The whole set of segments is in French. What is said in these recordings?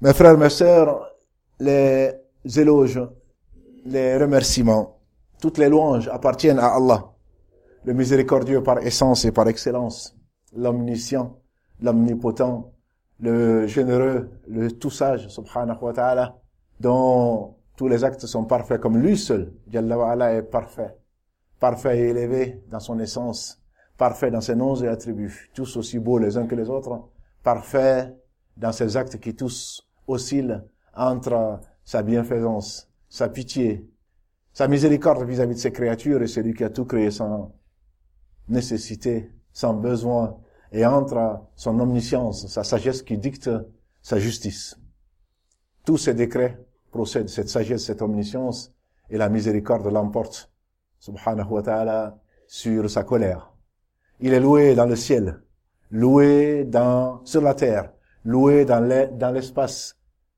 Mes frères, mes sœurs, les éloges, les remerciements, toutes les louanges appartiennent à Allah, le miséricordieux par essence et par excellence, l'omniscient, l'omnipotent, le généreux, le tout sage, subhanahu wa ta'ala, dont tous les actes sont parfaits comme lui seul, Jalla wa ala, est parfait, parfait et élevé dans son essence, parfait dans ses noms et attributs, tous aussi beaux les uns que les autres, parfait dans ses actes qui tous oscillent entre sa bienfaisance, sa pitié, sa miséricorde vis-à-vis de ses créatures et celui qui a tout créé sans nécessité, sans besoin, et entre son omniscience, sa sagesse qui dicte sa justice. Tous ces décrets procèdent de cette sagesse, cette omniscience, et la miséricorde l'emporte, subhanahu wa ta'ala, sur sa colère. Il est loué dans le ciel, loué sur la terre, loué dans l'espace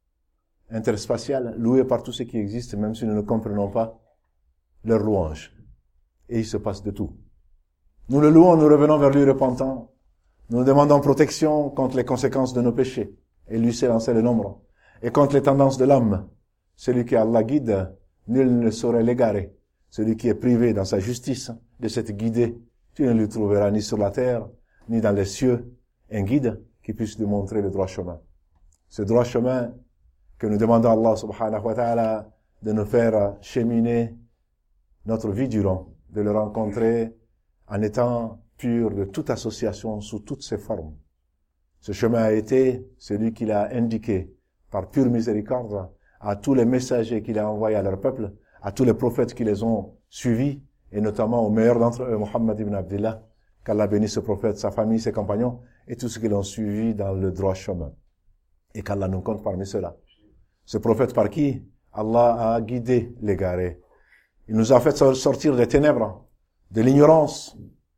interspatial, loué par tout ce qui existe, même si nous ne comprenons pas leur louange. Et il se passe de tout. Nous le louons, nous revenons vers lui repentants. Nous demandons protection contre les conséquences de nos péchés. Et lui seul en sait le nombre. Et contre les tendances de l'homme. Celui qui Allah guide, nul ne saurait l'égarer. Celui qui est privé dans sa justice de cette guidée, tu ne lui trouveras ni sur la terre, ni dans les cieux, un guide qui puisse lui montrer le droit chemin. Ce droit chemin que nous demandons à Allah subhanahu wa ta'ala de nous faire cheminer notre vie durant, de le rencontrer en étant pur de toute association sous toutes ses formes. Ce chemin a été celui qu'il a indiqué par pure miséricorde à tous les messagers qu'il a envoyés à leur peuple, à tous les prophètes qui les ont suivis, et notamment au meilleur d'entre eux, Muhammad ibn Abdillah, qu'Allah bénisse ce prophète, sa famille, ses compagnons, et tous ceux qui l'ont suivi dans le droit chemin. Et qu'Allah nous compte parmi ceux-là. Ce prophète par qui Allah a guidé l'égaré. Il nous a fait sortir des ténèbres, de l'ignorance,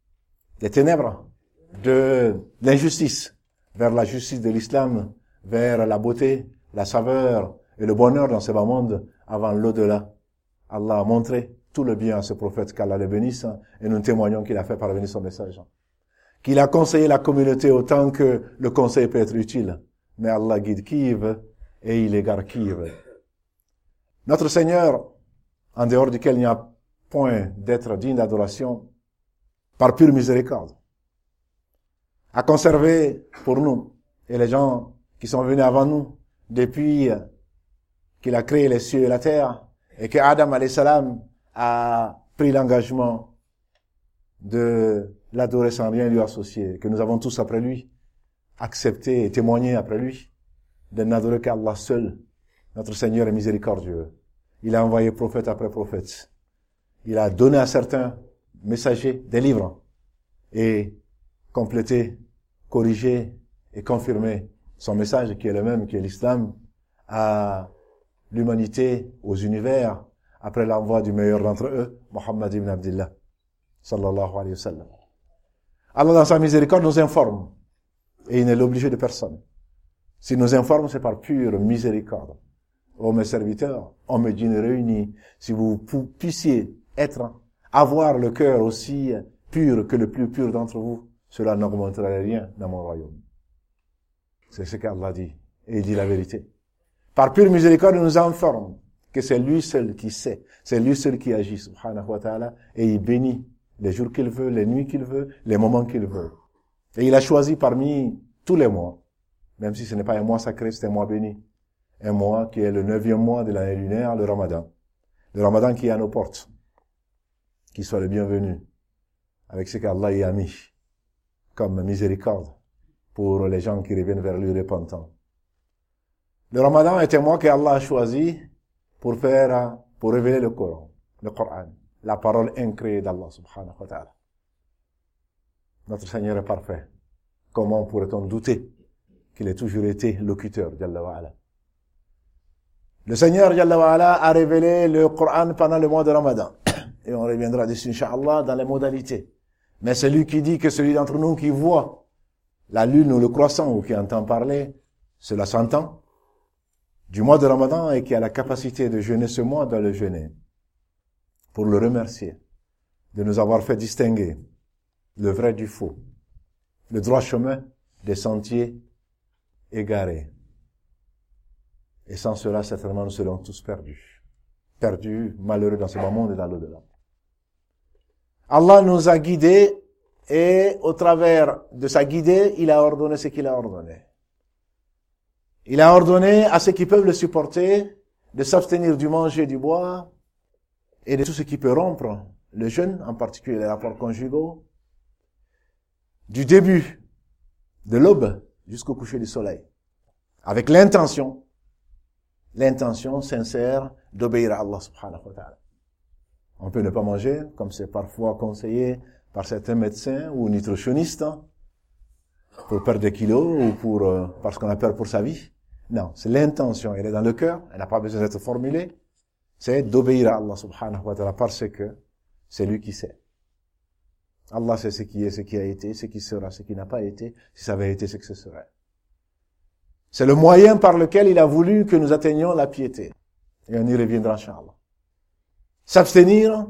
des ténèbres, de l'injustice, vers la justice de l'islam, vers la beauté, la saveur et le bonheur dans ce bas monde avant l'au-delà. Allah a montré tout le bien à ce prophète, qu'Allah le bénisse, et nous témoignons qu'il a fait parvenir son message. Qu'il a conseillé la communauté autant que le conseil peut être utile. Mais Allah guide qui il veut et il égare qui il veut. Notre Seigneur, en dehors duquel il n'y a point d'être digne d'adoration, par pure miséricorde, a conservé pour nous et les gens qui sont venus avant nous, depuis qu'il a créé les cieux et la terre, et que Adam alayhi salam a pris l'engagement de l'adorer sans rien lui associer, que nous avons tous après lui accepté et témoigné après lui de n'adorer qu'Allah seul. Notre Seigneur est miséricordieux. Il a envoyé prophète après prophète. Il a donné à certains messagers des livres et complété, corrigé et confirmé son message qui est le même, qui est l'islam, à l'humanité, aux univers, après l'envoi du meilleur d'entre eux, Muhammad ibn Abdillah, sallallahu alayhi wa sallam. Allah, dans sa miséricorde, nous informe. Et il n'est l'obligé de personne. S'il nous informe, c'est par pure miséricorde. Ô mes serviteurs, hommes et djinns réunis, si vous puissiez avoir le cœur aussi pur que le plus pur d'entre vous, cela n'augmenterait rien dans mon royaume. C'est ce qu'Allah dit. Et il dit la vérité. Par pure miséricorde, il nous informe que c'est lui seul qui sait. C'est lui seul qui agit, subhanahu wa ta'ala, et il bénit les jours qu'il veut, les nuits qu'il veut, les moments qu'il veut. Et il a choisi parmi tous les mois, même si ce n'est pas un mois sacré, c'est un mois béni. Un mois qui est le 9e mois de l'année lunaire, le Ramadan. Le Ramadan qui est à nos portes. Qu'il soit le bienvenu. Avec ce qu'Allah y a mis. Comme miséricorde. Pour les gens qui reviennent vers lui repentants. Le Ramadan est un mois qu'Allah a choisi pour révéler le Coran. Le Coran. La parole incréée d'Allah subhanahu wa ta'ala. Notre Seigneur est parfait. Comment pourrait-on douter qu'il ait toujours été locuteur, Jalla wa ala. Le Seigneur, Jalla wa ala, a révélé le Coran pendant le mois de Ramadan. Et on reviendra dessus, Inch'Allah, dans les modalités. Mais celui qui dit que celui d'entre nous qui voit la lune ou le croissant ou qui entend parler, cela s'entend, du mois de Ramadan et qui a la capacité de jeûner ce mois, doit le jeûner. Pour le remercier de nous avoir fait distinguer le vrai du faux, le droit chemin des sentiers égarés. Et sans cela, certainement, nous serions tous perdus. Perdus, malheureux dans ce bas monde et dans l'au-delà. Allah nous a guidés et au travers de sa guidée, il a ordonné ce qu'il a ordonné. Il a ordonné à ceux qui peuvent le supporter de s'abstenir du manger et du boire et de tout ce qui peut rompre le jeûne, en particulier les rapports conjugaux, du début de l'aube jusqu'au coucher du soleil, avec l'intention sincère d'obéir à Allah subhanahu wa ta'ala. On peut ne pas manger, comme c'est parfois conseillé par certains médecins ou nutritionnistes, pour perdre des kilos ou parce qu'on a peur pour sa vie. Non, c'est l'intention, elle est dans le cœur, elle n'a pas besoin d'être formulée. C'est d'obéir à Allah subhanahu wa ta'ala parce que c'est lui qui sait. Allah sait ce qui est, ce qui a été, ce qui sera, ce qui n'a pas été, si ça avait été, ce que ce serait. C'est le moyen par lequel il a voulu que nous atteignions la piété. Et on y reviendra, inchallah. S'abstenir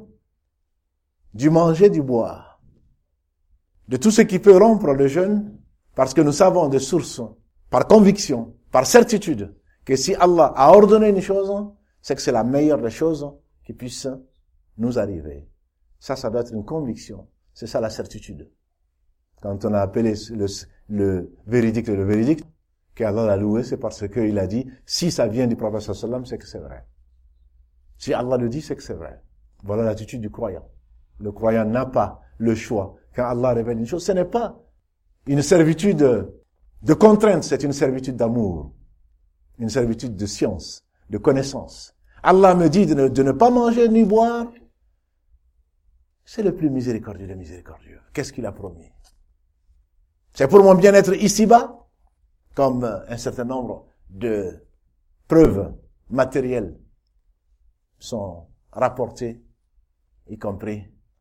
du manger, du boire, de tout ce qui peut rompre le jeûne, parce que nous savons de source, par conviction, par certitude, que si Allah a ordonné une chose, c'est que c'est la meilleure des choses qui puisse nous arriver. Ça doit être une conviction. C'est ça la certitude. Quand on a appelé le véridique, qu'Allah l'a loué, c'est parce qu'il a dit, si ça vient du prophète sallallahu alayhi wa sallam, c'est que c'est vrai. Si Allah le dit, c'est que c'est vrai. Voilà l'attitude du croyant. Le croyant n'a pas le choix. Quand Allah révèle une chose, ce n'est pas une servitude de contrainte, c'est une servitude d'amour. Une servitude de science, de connaissance. Allah me dit de ne pas manger ni boire. C'est le plus miséricordieux des miséricordieux. Qu'est-ce qu'il a promis? C'est pour mon bien-être ici-bas, comme un certain nombre de preuves matérielles sont rapportées, y compris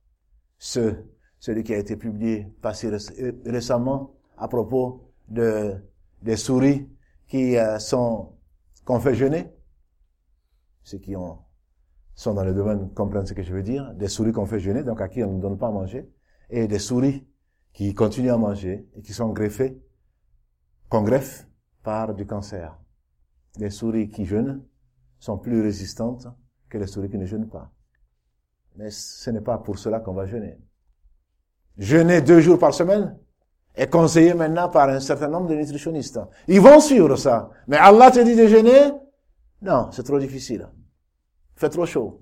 celui qui a été publié, passé récemment, à propos des souris qu'on fait jeûner. Ceux qui sont dans le domaine comprennent ce que je veux dire. Des souris qu'on fait jeûner, donc à qui on ne donne pas à manger, et des souris qui continuent à manger et qui sont qu'on greffe par du cancer. Les souris qui jeûnent sont plus résistantes que les souris qui ne jeûnent pas. Mais ce n'est pas pour cela qu'on va jeûner. Jeûner 2 jours par semaine est conseillé maintenant par un certain nombre de nutritionnistes. Ils vont suivre ça. Mais Allah te dit de jeûner? Non, c'est trop difficile. Il fait trop chaud.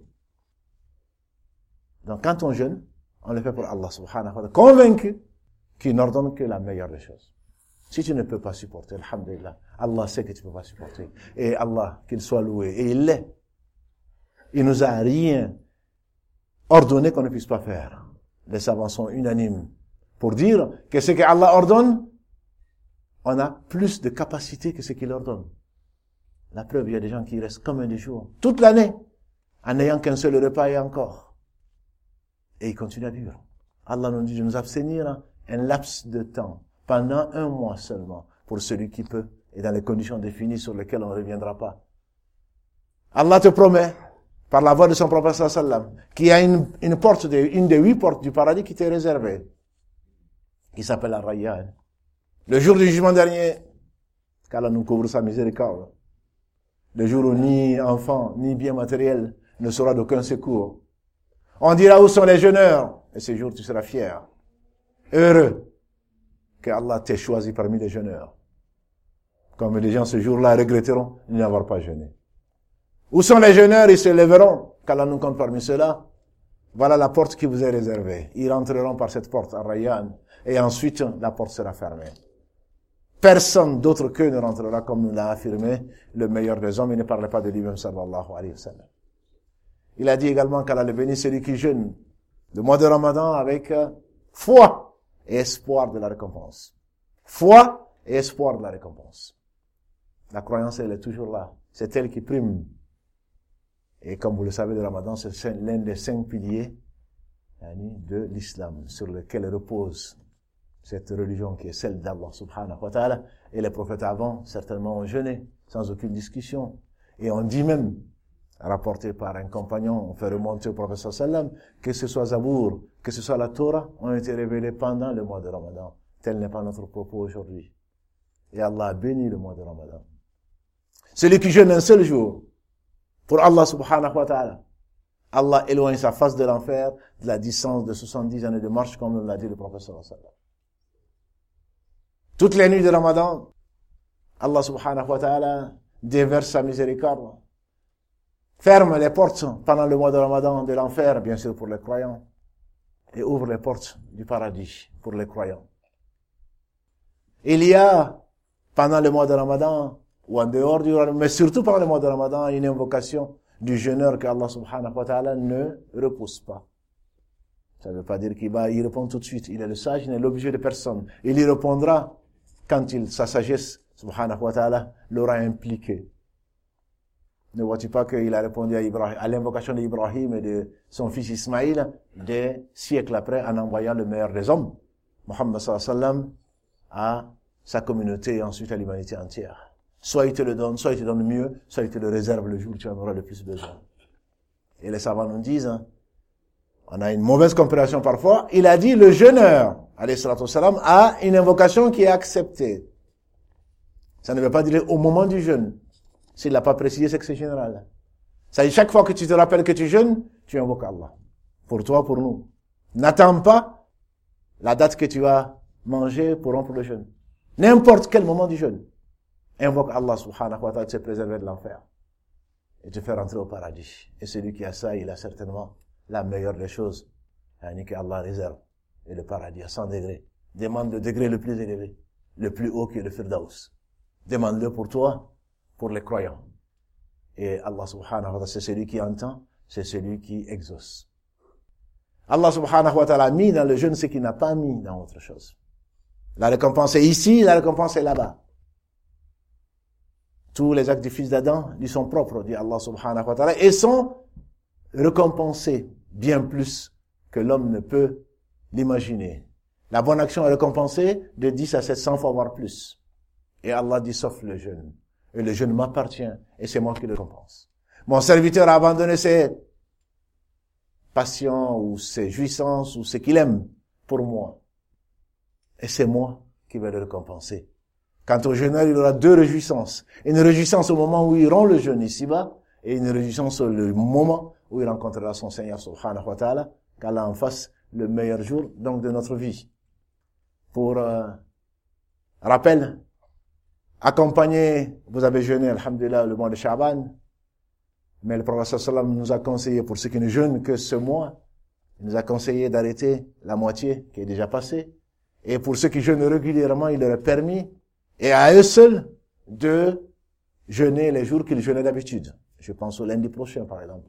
Donc quand on jeûne, on le fait pour Allah subhanahu wa ta'ala, convaincu qu'il n'ordonne que la meilleure des choses. Si tu ne peux pas supporter, alhamdulillah, Allah sait que tu ne peux pas supporter. Et Allah, qu'il soit loué, et il l'est. Il nous a rien ordonné qu'on ne puisse pas faire. Les savants sont unanimes pour dire que ce que Allah ordonne, on a plus de capacité que ce qu'il ordonne. La preuve, il y a des gens qui restent comme des jours, toute l'année, en n'ayant qu'un seul repas et encore. Et ils continuent à vivre. Allah nous dit de nous abstenir un laps de temps, pendant 1 mois seulement, pour celui qui peut, et dans les conditions définies sur lesquelles on ne reviendra pas. Allah te promet, par la voix de son prophète sallallahu alayhi wa sallam, qu'il y a une des 8 portes du paradis qui t'est réservée, qui s'appelle Ar-Rayyan. Le jour du jugement dernier, qu'Allah nous couvre sa miséricorde, le jour où ni enfant, ni bien matériel ne sera d'aucun secours. On dira où sont les jeûneurs, et ce jour tu seras fier, heureux, que Allah t'ait choisi parmi les jeûneurs. Comme les gens ce jour-là regretteront de n'avoir pas jeûné. Où sont les jeûneurs? Ils se lèveront, qu'Allah nous compte parmi ceux-là. Voilà la porte qui vous est réservée. Ils rentreront par cette porte, Ar-Rayyan, et ensuite la porte sera fermée. Personne d'autre qu'eux ne rentrera, comme nous l'a affirmé le meilleur des hommes. Il ne parlait pas de lui-même, sallallahu alayhi wa sallam. Il a dit également qu'Allah le bénit celui qui jeûne le mois de Ramadan avec foi et espoir de la récompense. Foi et espoir de la récompense. La croyance, elle est toujours là. C'est elle qui prime. Et comme vous le savez, le Ramadan, c'est l'un des 5 piliers de l'islam, sur lequel repose cette religion qui est celle d'Allah subhanahu wa ta'ala. Et les prophètes avant, certainement, ont jeûné, sans aucune discussion. Et on dit même, rapporté par un compagnon, on fait remonter au prophète sallallahu alayhi wa sallam, que ce soit Zabour, que ce soit la Torah, ont été révélés pendant le mois de Ramadan. Tel n'est pas notre propos aujourd'hui. Et Allah a béni le mois de Ramadan. Celui qui jeûne un seul jour pour Allah subhanahu wa ta'ala, Allah éloigne sa face de l'enfer de la distance de 70 années de marche, comme nous l'a dit le prophète sallallahu alayhi wa sallam. Toutes les nuits de Ramadan, Allah subhanahu wa ta'ala déverse sa miséricorde, ferme les portes pendant le mois de Ramadan de l'enfer, bien sûr pour les croyants, et ouvre les portes du paradis pour les croyants. Il y a, pendant le mois de Ramadan, ou en dehors du Ramadan, mais surtout pendant le mois de Ramadan, une invocation du jeûneur que Allah subhanahu wa ta'ala ne repousse pas. Ça ne veut pas dire qu'il va y répondre tout de suite. Il est le sage, il n'est l'objet de personne. Il y répondra quand sa sagesse, subhanahu wa ta'ala, l'aura impliqué. Ne vois-tu pas qu'il a répondu à l'invocation d'Ibrahim et de son fils Ismaïl des siècles après en envoyant le meilleur des hommes, Muhammad sallallahu alayhi wa sallam, à sa communauté et ensuite à l'humanité entière. Soit il te le donne, soit il te donne mieux, soit il te le réserve le jour où tu en auras le plus besoin. Et les savants nous disent, on a une mauvaise compréhension parfois, il a dit le jeûneur, alayhi salatu wassalam, a une invocation qui est acceptée. Ça ne veut pas dire au moment du jeûne. S'il l'a pas précisé, c'est que c'est général. Ça dit, chaque fois que tu te rappelles que tu jeûnes, tu invoques Allah. Pour toi, pour nous. N'attends pas la date que tu vas manger pour rompre le jeûne. N'importe quel moment du jeûne. Invoque Allah subhanahu wa ta'ala de se préserver de l'enfer. Et te faire entrer au paradis. Et celui qui a ça, il a certainement la meilleure des choses. Que Allah réserve. Et le paradis à 100 degrés. Demande le degré le plus élevé. Le plus haut qui est le Firdaus. Demande-le pour toi, pour les croyants. Et Allah subhanahu wa ta'ala, c'est celui qui entend, c'est celui qui exauce. Allah subhanahu wa ta'ala a mis dans le jeûne ce qu'il n'a pas mis dans autre chose. La récompense est ici, la récompense est là-bas. Tous les actes du fils d'Adam lui sont propres, dit Allah subhanahu wa ta'ala, et sont récompensés bien plus que l'homme ne peut l'imaginer. La bonne action est récompensée de 10 à 700 fois, voire plus. Et Allah dit, sauf le jeûne. Et le jeûne m'appartient, et c'est moi qui le récompense. Mon serviteur a abandonné ses passions, ou ses jouissances, ou ce qu'il aime pour moi. Et c'est moi qui vais le récompenser. Quant au jeûneur, il aura deux réjouissances. Une réjouissance au moment où il rompt le jeûne ici-bas, et une réjouissance au moment où il rencontrera son Seigneur subhanahu wa ta'ala, qu'Allah en fasse le meilleur jour, donc, de notre vie. Pour rappel, accompagner, vous avez jeûné, alhamdulillah, le mois de Sha'ban, mais le prophète sallallahu alayhi wa sallam nous a conseillé, pour ceux qui ne jeûnent que ce mois, il nous a conseillé d'arrêter la moitié qui est déjà passée, et pour ceux qui jeûnent régulièrement, il leur a permis, et à eux seuls, de jeûner les jours qu'ils jeûnaient d'habitude. Je pense au lundi prochain, par exemple.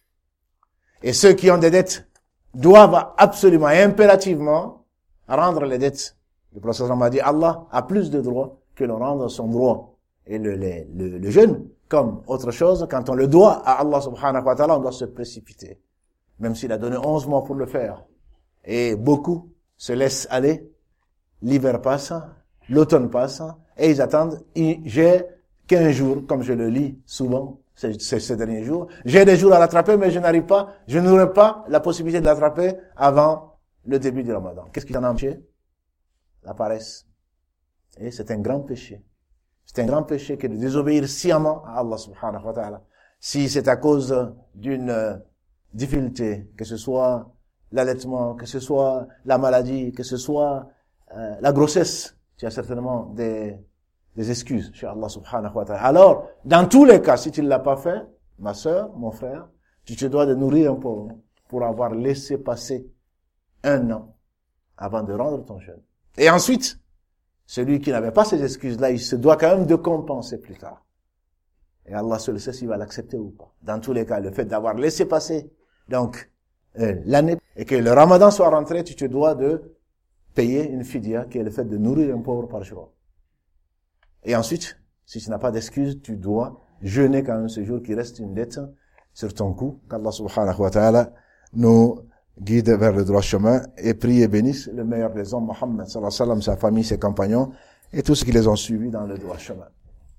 Et ceux qui ont des dettes doivent absolument et impérativement rendre les dettes. Le prophète sallallahu alayhi wa sallam a dit, Allah a plus de droits que l'on rende son droit. Et le jeûne, comme autre chose, quand on le doit à Allah subhanahu wa ta'ala, on doit se précipiter. Même s'il a donné 11 mois pour le faire. Et beaucoup se laissent aller. L'hiver passe, l'automne passe, et ils attendent. J'ai 15 jours, comme je le lis souvent ces derniers jours. J'ai des jours à l'attraper, mais je n'arrive pas, je n'aurai pas la possibilité de l'attraper avant le début du Ramadan. Qu'est-ce qui t'en a empêché? La paresse. Et c'est un grand péché. C'est un grand péché que de désobéir sciemment à Allah subhanahu wa ta'ala. Si c'est à cause d'une difficulté, que ce soit l'allaitement, que ce soit la maladie, que ce soit la grossesse, tu as certainement des excuses chez Allah subhanahu wa ta'ala. Alors, dans tous les cas, si tu ne l'as pas fait, ma sœur, mon frère, tu te dois de nourrir un pauvre pour avoir laissé passer 1 an avant de rendre ton jeûne. Et ensuite, celui qui n'avait pas ces excuses-là, il se doit quand même de compenser plus tard. Et Allah seul sait s'il va l'accepter ou pas. Dans tous les cas, le fait d'avoir laissé passer, donc, l'année, et que le Ramadan soit rentré, tu te dois de payer une fidya, qui est le fait de nourrir un pauvre par jour. Et ensuite, si tu n'as pas d'excuses, tu dois jeûner quand même ce jour qui reste une dette sur ton cou, qu'Allah subhanahu wa ta'ala nous guide vers le droit chemin, et prie et bénisse le meilleur des hommes, Muhammad sallallahu alayhi wa sallam, sa famille, ses compagnons, et tous ceux qui les ont suivis dans le droit chemin.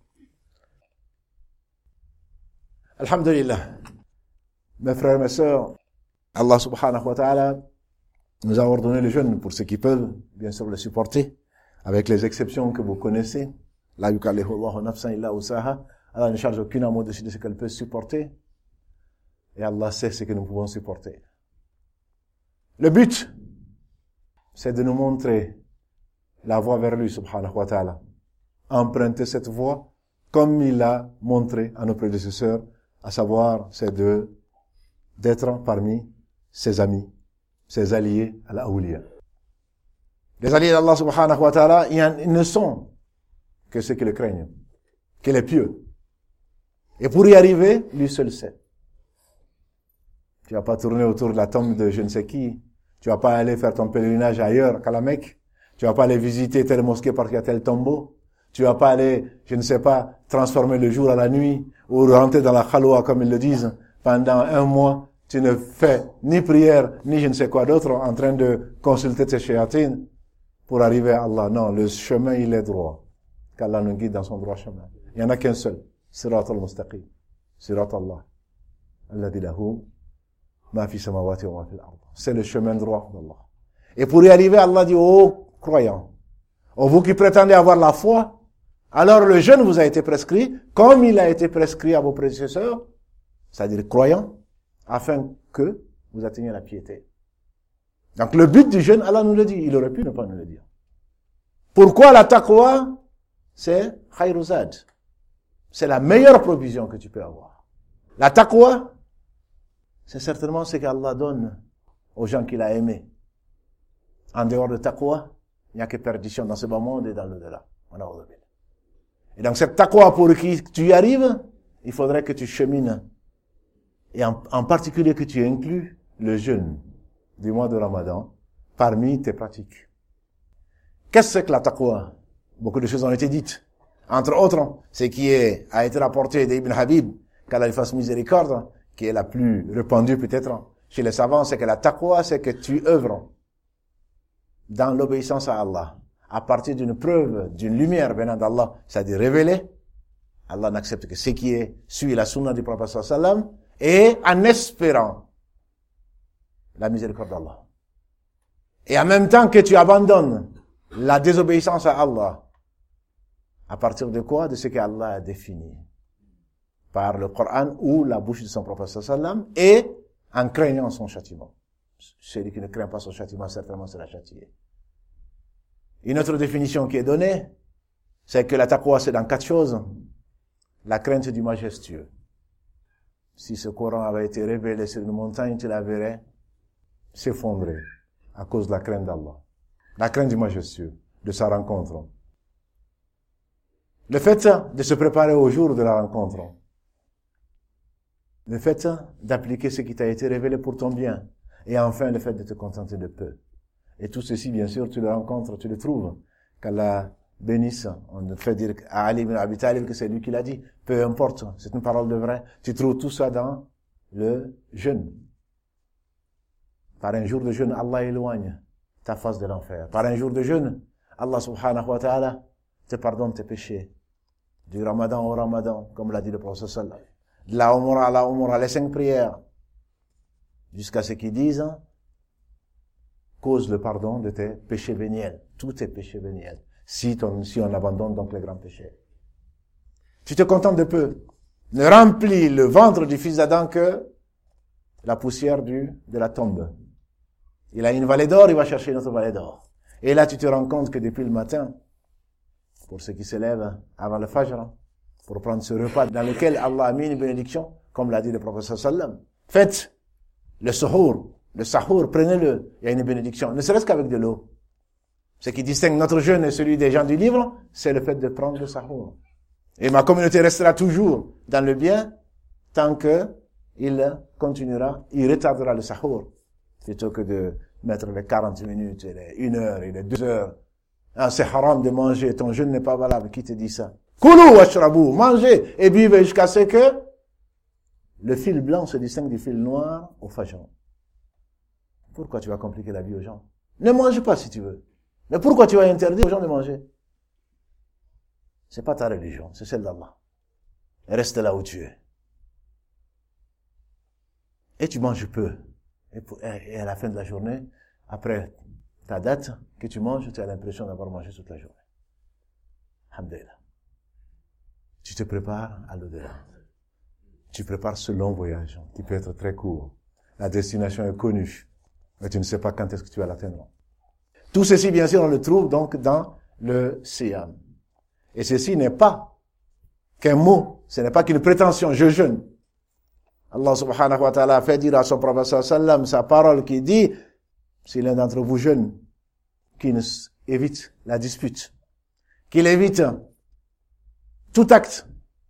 Alhamdulillah. Mes frères et mes sœurs, Allah subhanahu wa ta'ala nous a ordonné le jeûne pour ceux qui peuvent, bien sûr, le supporter, avec les exceptions que vous connaissez. La yukallihu Allahu nafsan illa usaha. Allah ne charge aucune âme au-dessus de ce qu'elle peut supporter. Et Allah sait ce que nous pouvons supporter. Le but, c'est de nous montrer la voie vers lui, subhanahu wa ta'ala. Emprunter cette voie comme il a montré à nos prédécesseurs, à savoir, c'est d'être parmi ses amis, ses alliés à l'awliya. Les alliés d'Allah subhanahu wa ta'ala, ils ne sont que ceux qui le craignent, que les pieux. Et pour y arriver, lui seul sait. Tu vas pas tourner autour de la tombe de je ne sais qui. Tu vas pas aller faire ton pèlerinage ailleurs qu'à la Mecque. Tu vas pas aller visiter telle mosquée parce qu'il y a tel tombeau. Tu vas pas aller, je ne sais pas, transformer le jour à la nuit ou rentrer dans la khalwa comme ils le disent. Pendant 1 mois, tu ne fais ni prière, ni je ne sais quoi d'autre en train de consulter tes shayatines pour arriver à Allah. Non, le chemin, il est droit. Qu'Allah nous guide dans son droit chemin. Il y en a qu'un seul. Sirat al-Mustaqim. Sirat Allah. Alladhi lahu ma fi samawati wa ma fi al-ard. C'est le chemin droit d'Allah. Et pour y arriver, Allah dit, oh, croyants. Oh, vous qui prétendez avoir la foi, alors le jeûne vous a été prescrit, comme il a été prescrit à vos prédécesseurs, c'est-à-dire croyants, afin que vous atteigniez la piété. Donc le but du jeûne, Allah nous le dit. Il aurait pu ne pas nous le dire. Pourquoi la taqwa? C'est khayruzad. C'est la meilleure provision que tu peux avoir. La taqwa, c'est certainement ce qu'Allah donne aux gens qu'il a aimés. En dehors de taqwa, il n'y a que perdition dans ce bas monde et dans l'au-delà. Et donc cette taqwa, pour que tu y arrives, il faudrait que tu chemines. Et en particulier que tu inclus le jeûne du mois de Ramadan parmi tes pratiques. Qu'est-ce que la taqwa? Beaucoup de choses ont été dites. Entre autres, ce qui a été rapporté d'Ibn Habib, qu'Allah lui fasse miséricorde, qui est la plus répandue peut-être chez les savants, c'est que la taqwa, c'est que tu œuvres dans l'obéissance à Allah, à partir d'une preuve, d'une lumière venant d'Allah, c'est-à-dire révélée. Allah n'accepte que ce qui suit la sunna du prophète sallallahu alayhi wa sallam, et en espérant la miséricorde d'Allah. Et en même temps que tu abandonnes la désobéissance à Allah, à partir de quoi? De ce qu'Allah a défini par le Coran ou la bouche de son prophète sallallahu alayhi wa sallam, et en craignant son châtiment. Celui qui ne craint pas son châtiment, certainement sera châtié. Une autre définition qui est donnée, c'est que la taqwa, c'est dans 4 choses. La crainte du majestueux. Si ce Coran avait été révélé sur une montagne, tu la verrais s'effondrer à cause de la crainte d'Allah. La crainte du majestueux, de sa rencontre. Le fait de se préparer au jour de la rencontre. Le fait d'appliquer ce qui t'a été révélé pour ton bien. Et enfin, le fait de te contenter de peu. Et tout ceci, bien sûr, tu le rencontres, tu le trouves. Qu'Allah bénisse. On fait dire à Ali ibn Abi Talib que c'est lui qui l'a dit. Peu importe, c'est une parole de vrai. Tu trouves tout ça dans le jeûne. Par un jour de jeûne, Allah éloigne ta face de l'enfer. Par un jour de jeûne, Allah subhanahu wa ta'ala te pardonne tes péchés. Du Ramadan au Ramadan, comme l'a dit le prophète sallallahu alayhi wa sallam. De la Umrah à la Umrah, les 5 prières. Jusqu'à ce qu'ils disent, cause le pardon de tes péchés véniels. Tous tes péchés véniels. Si on abandonne donc les grands péchés. Tu te contentes de peu. Ne remplis le ventre du fils d'Adam que la poussière de la tombe. Il a une vallée d'or, il va chercher une autre vallée d'or. Et là, tu te rends compte que depuis le matin, pour ceux qui se lèvent avant le Fajr, pour prendre ce repas dans lequel Allah a mis une bénédiction, comme l'a dit le prophète sallallahu alayhi wa sallam, faites le sahur, prenez-le, il y a une bénédiction, ne serait-ce qu'avec de l'eau. Ce qui distingue notre jeûne et celui des gens du livre, c'est le fait de prendre le sahur. Et ma communauté restera toujours dans le bien, tant que il continuera, il retardera le sahur, plutôt que de mettre les 40 minutes, et les 1 heure, et les 2 heures. Ah, c'est haram de manger, ton jeûne n'est pas valable, qui te dit ça? Koulou washrabu, mangez et buvez jusqu'à ce que le fil blanc se distingue du fil noir au Fajr. Pourquoi tu vas compliquer la vie aux gens? Ne mange pas si tu veux. Mais pourquoi tu vas interdire aux gens de manger? C'est pas ta religion, c'est celle d'Allah. Reste là où tu es. Et tu manges peu. Et à la fin de la journée, après ta date que tu manges, tu as l'impression d'avoir mangé toute la journée. Alhamdulillah. tu te prépares à l'au-delà. Tu prépares ce long voyage, qui peut être très court. La destination est connue, mais tu ne sais pas quand est-ce que tu vas l'atteindre. Tout ceci, bien sûr, on le trouve donc dans le Siyam. Et ceci n'est pas qu'un mot, ce n'est pas qu'une prétention, je jeûne. Allah subhanahu wa ta'ala a fait dire à son prophète sallam sa parole qui dit, si l'un d'entre vous jeûne, qu'il évite la dispute, qu'il évite tout acte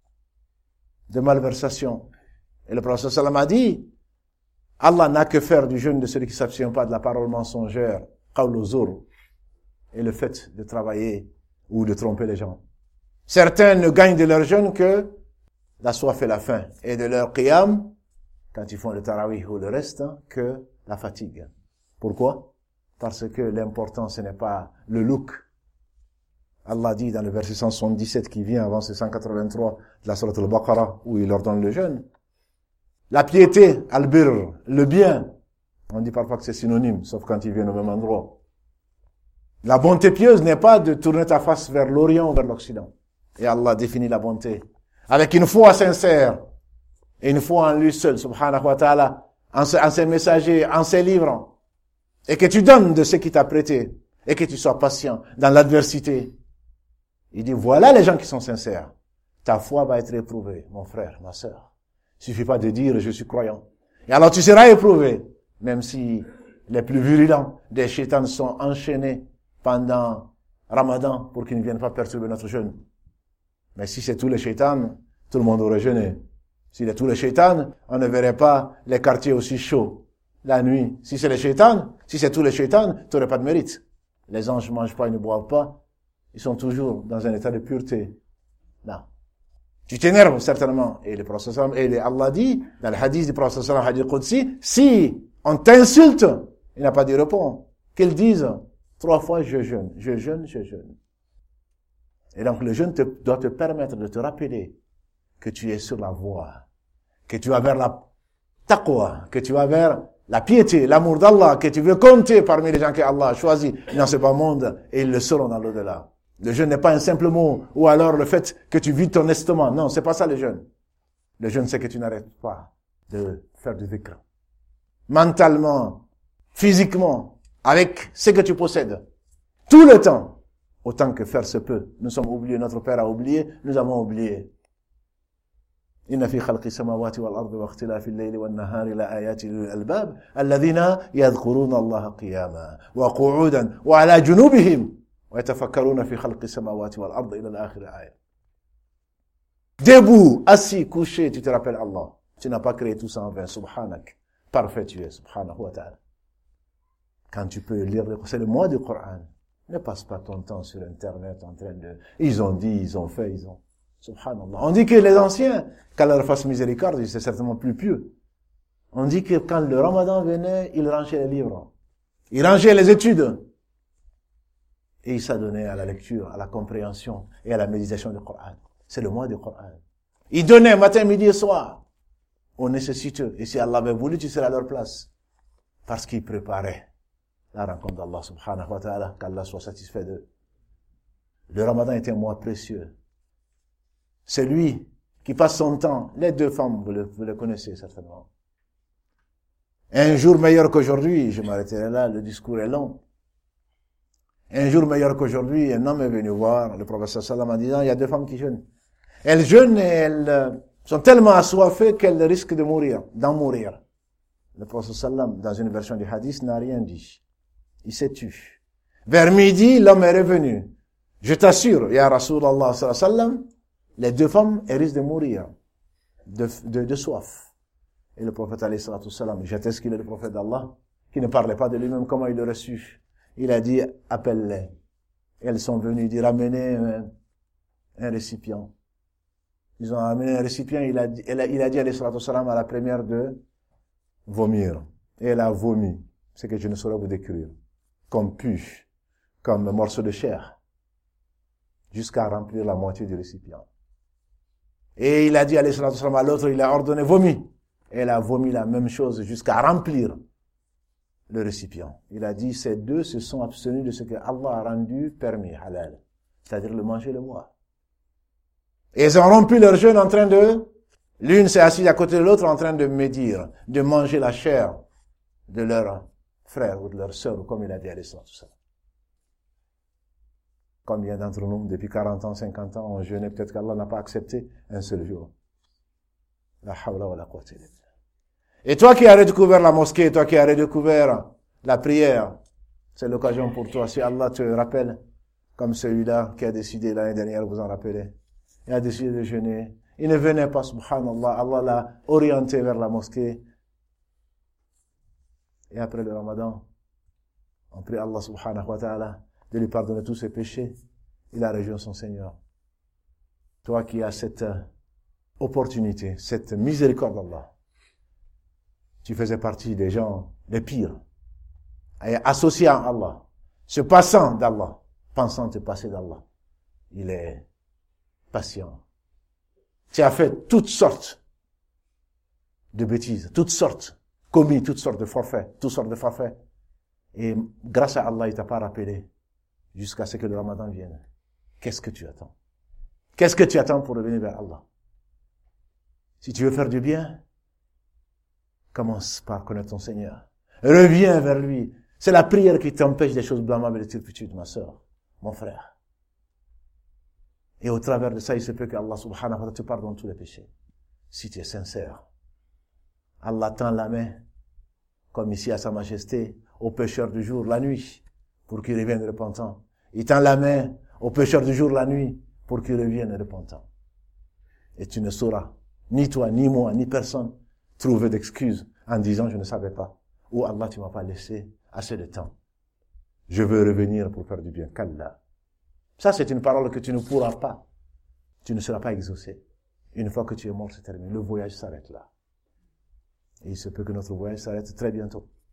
de malversation. Et le prophète sallam a dit, Allah n'a que faire du jeûne de celui qui ne s'abstient pas de la parole mensongère, qawlu zur, et le fait de travailler ou de tromper les gens. Certains ne gagnent de leur jeûne que la soif et la faim, et de leur qiyam, quand ils font le tarawih ou le reste, que la fatigue. Pourquoi? Parce que l'important, ce n'est pas le look. Allah dit dans le verset 177 qui vient avant ce 183 de la sourate al-Baqarah, où il ordonne le jeûne. La piété, al-birr, le bien. On dit parfois que c'est synonyme, sauf quand ils viennent au même endroit. La bonté pieuse n'est pas de tourner ta face vers l'Orient ou vers l'Occident. Et Allah définit la bonté. Avec une foi sincère, et une foi en lui seul, subhanahu wa ta'ala, en ses messagers, en ses livres. Et que tu donnes de ce qui t'a prêté. Et que tu sois patient dans l'adversité. Il dit, voilà les gens qui sont sincères. Ta foi va être éprouvée, mon frère, ma sœur. Il suffit pas de dire, je suis croyant. Et alors tu seras éprouvé. Même si les plus virulents des shaytans sont enchaînés pendant Ramadan pour qu'ils ne viennent pas perturber notre jeûne. Mais si c'est tous les shaytans, tout le monde aurait jeûné. S'il est tous les shaytans, on ne verrait pas les quartiers aussi chauds la nuit. Si c'est les shaytans, si c'est tous les shaytans, tu n'aurais pas de mérite. Les anges ne mangent pas, ils ne boivent pas. Ils sont toujours dans un état de pureté. Non. Tu t'énerves certainement. Et le prophète et Allah dit, dans le hadith du prophète hadith Qudsi, si on t'insulte, il n'a pas dit répond. Qu'ils disent 3 fois je jeûne, je jeûne, je jeûne. Et donc le jeûne doit te permettre de te rappeler que tu es sur la voie, que tu vas vers la taqwa, que tu vas vers la piété, l'amour d'Allah, que tu veux compter parmi les gens que Allah a choisis dans ce bas monde, et ils le seront dans l'au-delà. Le jeûne n'est pas un simple mot, ou alors le fait que tu vides ton estomac. Non, c'est pas ça le jeûne. Le jeûne, c'est que tu n'arrêtes pas de faire du dhikr. Mentalement, physiquement, avec ce que tu possèdes. Tout le temps. Autant que faire se peut. Nous sommes oubliés, notre Père a oublié, nous avons oublié. إن في خلق السماوات والأرض واختلاف الليل والنهار لآيات للألباب الذين يذكرون الله قياما وقعودا وعلى جنوبهم ويتفكرون في خلق السماوات والأرض إلى الآخر آية. Debout, assis, couché, tu te rappelles Allah. Tu n'as pas créé tout ça en vain. Subhanak. Parfait tu es, subhanahu wa ta'ala. Quand tu peux lire, c'est le mois du Coran. Ne passe pas ton temps sur Internet en train de... Ils ont dit, ils ont fait, ils ont... Subhanallah. On dit que les anciens, qu'Allah leur fasse miséricorde, c'est certainement plus pieux. On dit que quand le Ramadan venait, ils rangeaient les livres. Ils rangeaient les études. Et ils s'adonnaient à la lecture, à la compréhension et à la méditation du Coran. C'est le mois du Coran. Ils donnaient matin, midi et soir aux nécessiteux. Et si Allah avait voulu, tu serais à leur place. Parce qu'ils préparaient la rencontre d'Allah subhanahu wa ta'ala, qu'Allah soit satisfait d'eux. Le Ramadan est un mois précieux. C'est lui qui passe son temps. Les 2 femmes, vous le connaissez certainement. Un jour meilleur qu'aujourd'hui, je m'arrêterai là, le discours est long. Un jour meilleur qu'aujourd'hui, un homme est venu voir le prophète sallam en disant, il y a 2 femmes qui jeûnent. Elles jeûnent et elles sont tellement assoiffées qu'elles risquent de mourir, d'en mourir. Le prophète sallam, dans une version du hadith, n'a rien dit. Il s'est tu. Vers midi, l'homme est revenu. Je t'assure, ya Rasulallah sallam, les 2 femmes, elles risquent de mourir de soif. Et le prophète alayhi salatu salam, j'atteste qu'il est le prophète d'Allah, qui ne parlait pas de lui-même, comment il l'aurait su. Il a dit, appelle-les. Elles sont venues, il dit, ramenez un récipient. Ils ont ramené un récipient, il a dit alayhi salatu salam à la première de vomir. Et elle a vomi. C'est que je ne saurais vous décrire. Comme puce, comme morceau de chair. Jusqu'à remplir la moitié du récipient. Et il a dit alayhi salatu salam à l'autre, il a ordonné vomi. Elle a vomi la même chose jusqu'à remplir le récipient. Il a dit, ces 2 se sont abstenus de ce que Allah a rendu permis, halal. C'est-à-dire le manger, le boire. Et ils ont rompu leur jeûne en train de... L'une s'est assise à côté de l'autre en train de médire, de manger la chair de leur frère ou de leur sœur, ou comme il a dit à l'essence, tout ça. Combien d'entre nous, depuis 40 ans, 50 ans, ont jeûné, peut-être qu'Allah n'a pas accepté un seul jour. La hawla wa la quwwata illa billah. Et toi qui as redécouvert la mosquée, toi qui as redécouvert la prière, c'est l'occasion pour toi, si Allah te rappelle, comme celui-là qui a décidé l'année dernière, vous en rappelez, il a décidé de jeûner. Il ne venait pas, subhanallah, Allah l'a orienté vers la mosquée. Et après le Ramadan, on prie Allah subhanahu wa ta'ala de lui pardonner tous ses péchés. Il a rejoint son Seigneur. Toi qui as cette opportunité, cette miséricorde d'Allah, tu faisais partie des gens les pires, associés à Allah, se passant d'Allah, pensant te passer d'Allah. Il est patient. Tu as fait toutes sortes de bêtises, commis toutes sortes de forfaits. Et grâce à Allah, il t'a pas rappelé jusqu'à ce que le Ramadan vienne. Qu'est-ce que tu attends? Qu'est-ce que tu attends pour revenir vers Allah? Si tu veux faire du bien, commence par connaître ton Seigneur. Reviens vers lui. C'est la prière qui t'empêche des choses blâmables et de turpitude, ma sœur, mon frère. Et au travers de ça, il se peut que Allah subhanahu wa ta'ala te pardonne tous les péchés. Si tu es sincère. Allah tend la main, comme ici à sa majesté, aux pécheurs du jour, la nuit, pour qu'ils reviennent repentants. Il tend la main aux pécheurs du jour, la nuit, pour qu'ils reviennent repentants. Et tu ne sauras, ni toi, ni moi, ni personne, trouver d'excuses en disant je ne savais pas. Ou Allah, tu m'as pas laissé assez de temps. Je veux revenir pour faire du bien. Qu'Allah. Ça, c'est une parole que tu ne pourras pas. Tu ne seras pas exaucé. Une fois que tu es mort, c'est terminé. Le voyage s'arrête là. Et il se peut que notre voyage s'arrête très bientôt.